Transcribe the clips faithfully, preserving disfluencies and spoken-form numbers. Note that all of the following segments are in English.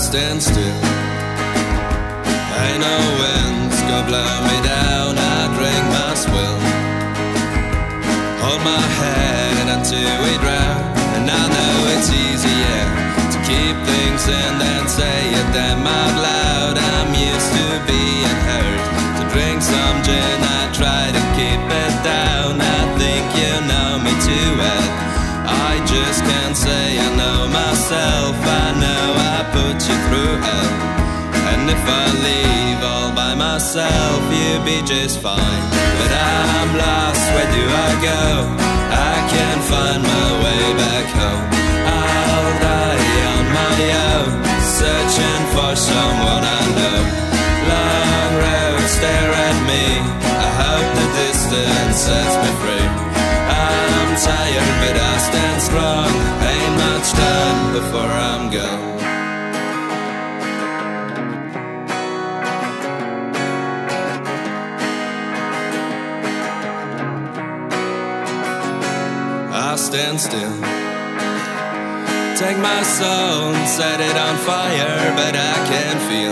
stand still. Ain't no winds gonna blow me down. I drink my swill. Hold my head until we drown. And I know it's easier to keep things in than say it them out loud. I'm used to being hurt. To drink some gin, I try to keep it down. I think you know me too well. I just can't say I know myself. I know I put you through hell. And if I leave all by myself, you'll be just fine. But I'm lost, where do I go? I can't find my way back home. I'll die on my own, searching for someone I know. Long roads stare at me, I hope the distance sets me free. I'm tired but I stand strong, ain't much time before I'm gone. I stand still. Take my soul and set it on fire, but I can't feel.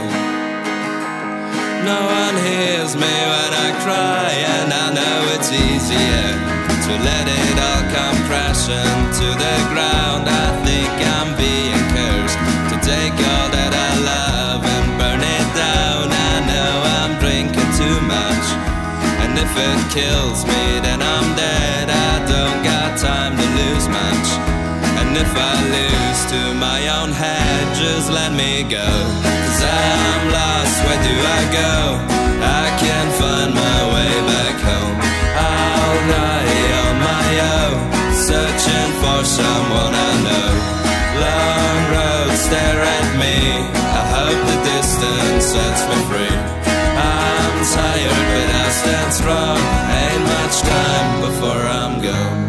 No one hears me when I cry, and I know it's easier to let it all come crashing to the ground. I think I'm being cursed to take all that I love and burn it down. I know I'm drinking too much, and if it kills me then I'm dead. I don't got time to lose much, and if I lose to my own head, just let me go. Cause I'm lost, where do I go? I can't find my way back home. I'll die on my own, searching for someone I know. Long roads stare at me, I hope the distance sets me free. I'm tired but I stand strong, ain't much time before I'm gone.